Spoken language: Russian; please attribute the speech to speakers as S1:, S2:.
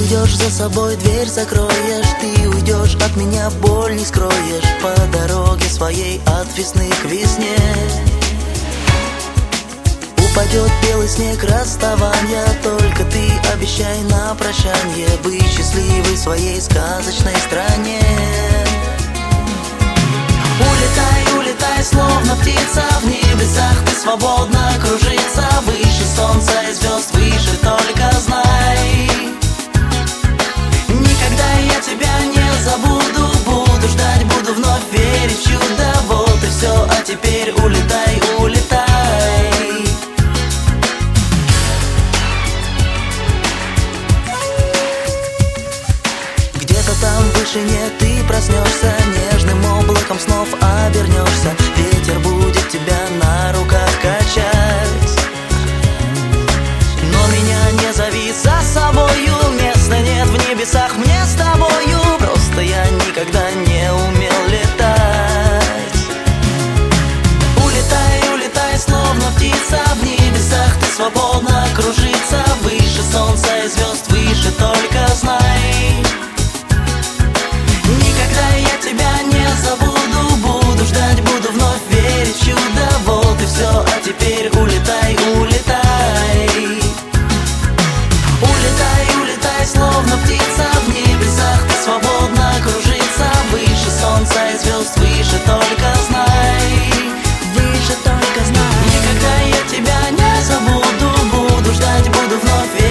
S1: уйдешь, за собой дверь закроешь. Ты уйдешь, от меня боль не скроешь. По дороге своей от весны к весне упадет белый снег расставания. Только ты обещай на прощанье быть счастливой в своей сказочной стране. Улетай, улетай, словно птица в небесах. Ты свободно кружиться выше солнца и звезд, выше только знай. Никогда я тебя не забуду, буду ждать, буду вновь верить в чудо. Вот и все, а теперь улетай, улетай. Где-то там в вышине ты проснешься, нежным облаком снов обернешься. Ветер будет тебя на руках качать. Но меня не зови за собою, места нет в небесах мне с тобою. Просто я никогда не умел летать. Улетай, улетай, словно птица в небесах. Ты свободно кружиться выше солнца и звезд, выше только знай. Никогда я тебя не забуду, буду ждать, буду вновь верить в чудо. Вот и все, а теперь улетай, улетай. Улетай, улетай, словно птица в небесах. Ты свободно кружиться выше солнца и звезд, выше только знай. Выше только знай. Никогда я тебя не забуду, буду ждать, буду вновь верить.